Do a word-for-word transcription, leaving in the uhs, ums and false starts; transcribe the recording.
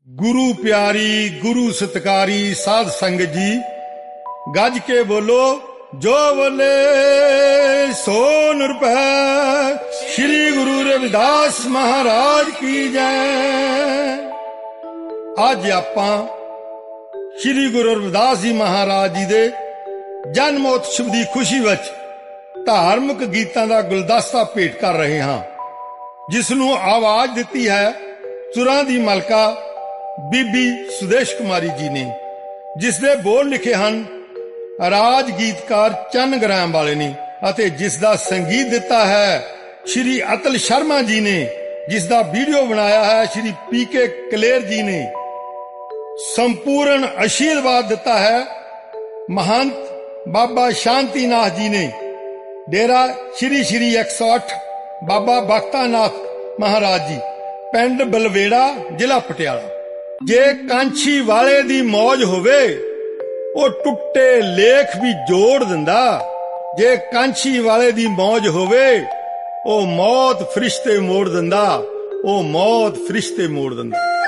गुरु प्यारी गुरु सत्कारी साध संगत जी, गज के बोलो जो बोले सो निरभै। श्री गुरु रविदास महाराज की जय। अज आपां श्री गुरु रविदास जी महाराज जी दे जन्मोत्सव की खुशी विच धार्मिक गीतां दा गुलदस्ता भेंट कर रहे हां, जिसनूं आवाज दिती है सुरां दी मलका बीबी सुदेश कुमारी जी ने, जिसदे बोल लिखे हैं राज गीतकार चन्न ग्राम वाले ने, अते जिसदा संगीत दिता है श्री अतल शर्मा जी ने, जिसदा वीडियो बनाया है श्री पी के कलेर जी ने। संपूर्ण आशीर्वाद दिता है महंत बाबा शांतिनाथ जी ने, डेरा श्री श्री एक सौ अठ बाबा बख्तानाथ महाराज जी, पिंड बलवेड़ा जिला पटियाला। जे कांछी वाले दी मौज होवे ओ टुट्टे लेख भी जोड़ दिंदा, जे कांछी वाले दी मौज होवे ओ मौत फरिश्ते मोड़ दिंदा, ओ मौत फरिश्ते मोड़ दिंदा।